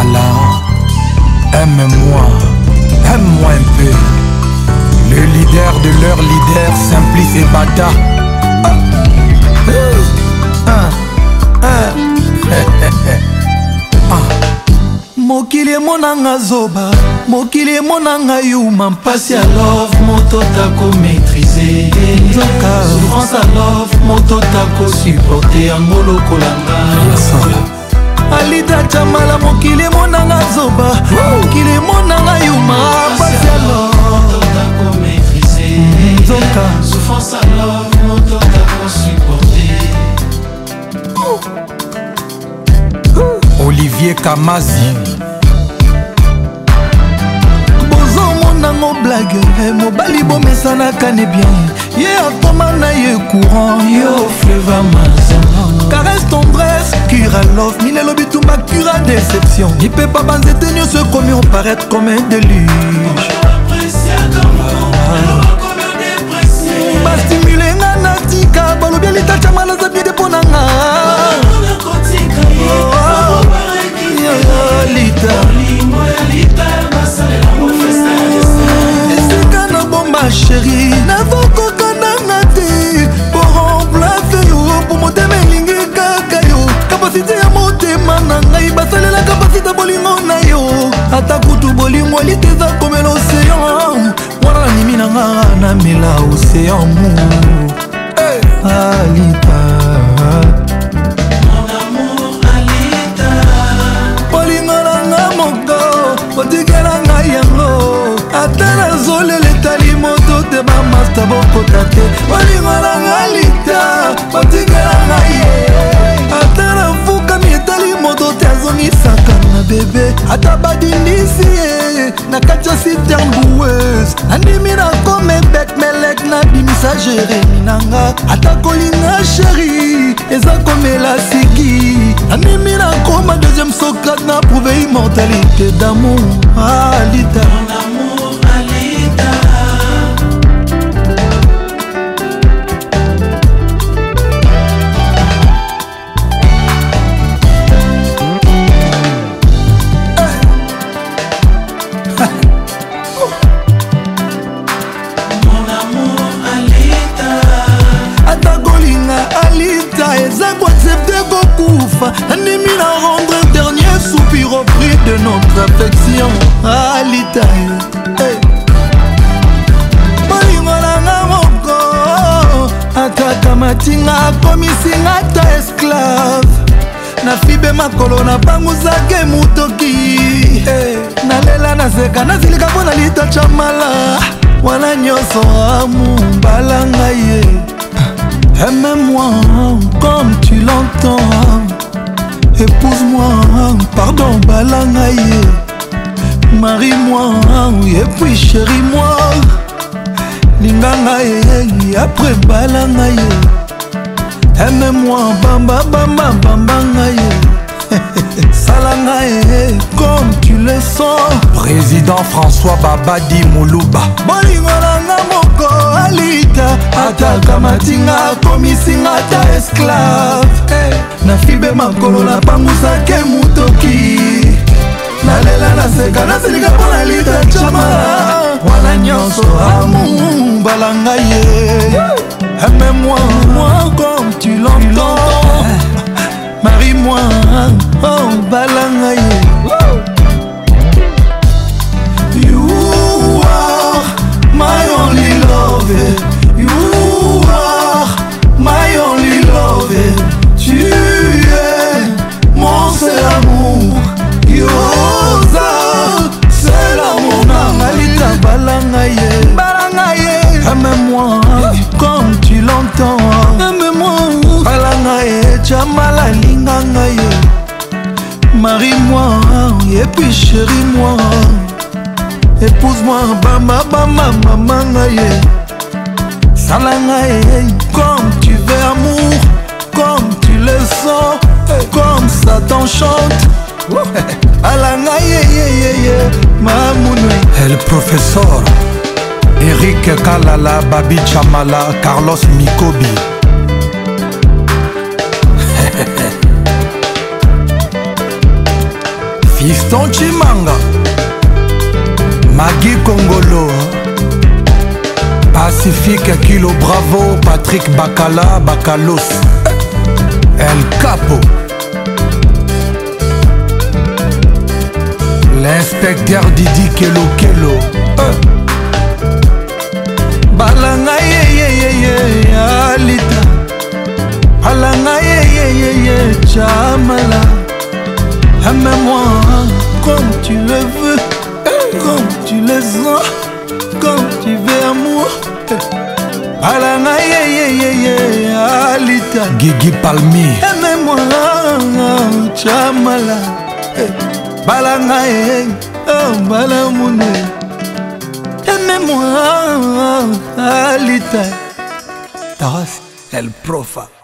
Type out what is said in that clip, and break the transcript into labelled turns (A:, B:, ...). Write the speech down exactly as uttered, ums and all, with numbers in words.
A: Chamala, aime-moi, aime-moi un peu. Le leader de leur leader, Simplice et Bata. Ah. Ah. Ah. Ah.
B: Mokili monanga zoba, mokili monanga yuma, mpasi ya love moto tako maîtriser. Nzoka souffrance à love moto tako supporter yango lokolanga. Alita Chamala mokili monanga zoba, mokili monanga yuma, mpasi ya love moto tako maîtriser. Nzoka souffrance à love moto tako supporter.
A: Olivier Kamazi.
B: Nango blague, mobali bomesana kane bien. Ye akoma na ye courant, yo fleuve amazon. Caresse tendresse, cura love, mine lobi tumba cura déception. Ni peut pas banze tenir ce commis on paraître comme un déluge. Ba stimuler nga natika, balobi Alita Chamala zabi de ponanga. Chérie, navokokana te pour remplacer yo, pour motema elingi kaka yo. Kapasité ya motema na ngai basalela kapasité bolingo na yo. Ata kutu bolingo liteza comme l'océan. Mwana na nimi na nga na mela océan mou. Hey. Alita mon amour Alita, bolingo na nga moko otikela nga yango. Ata nazolele tali moto te ba master boko tate. Bolingo na nga Alita otikela nga ye. Ata nafuka mi etali moto te azongisaka na bebe. Ata badindisi ye na kati ya citerne boueuse. Andimi na kome bek melek na bimisa jeremi nanga. Ata kolinga chéri eza komela siki. Andimi na koma deuxième Socrate na prouve immortalité d'amour. Alita mon amour Alita. Andimi na rendre dernier soupir au prix de notre affection. Alita hey. Bolingo nanga moko ataka matinga komisinga ta esclave. Na fibe makolo na banguzake mutoki hey. Nalela naseka nazilika mpona Alita Chamala. Wana nyonso amu balanga ye. Aime-moi comme tu l'entends. Épouse-moi, pardon, balangaye. Marie-moi, et puis chéris-moi. Lingangaye, après balangaye. Aime-moi, bamba, bamba, bambangaye. Salangaye, comme tu le sens.
A: Président François Babadi Moulouba.
B: Bolingo nanga moko Alita. Ataka matinga komisinga ta esclave hey. Na fibe makolo na bangusake mutoki. Nalela naseka nasilika mpona Alita Chamala. Wana nyonso amu balanga ye. Aime-moi, moi comme tu l'entends. Marie-moi, oh balanga ye. You are my only love. You are my only love. Tu es mon seul amour. Yoza, seul amour. Alita balangaye, balangaye. Aime-moi comme tu l'entends. Aime-moi, balangaye. Chamala lingangaye. Marie-moi et puis chéris-moi. Épouse-moi, bamba, bamba, mamangaye. Salangaye, comme tu veux amour, comme tu le sens, comme ça t'enchante. Alangaye, mamounou.
A: El professeur Eric Kalala, Babi Chamala, Carlos Mikobi. Fiston Chimanga, Magui Congolo, Pacifique Kilo Bravo, Patrick Bacala, Bacalos, El Capo, l'inspecteur Didi Kelo Kelo, euh. Balanga ye ye ye ye Alita, Balanga ye ye ye ye Chamala. Aime-moi comme tu le veux, comme tu le sens, comme tu veux amour. Balanga ye ye ye ye Alita, Guigui Palmi. Aime-moi Chamala, Balanga ye oh Balamune. Aime-moi Alita, Taras El Profa.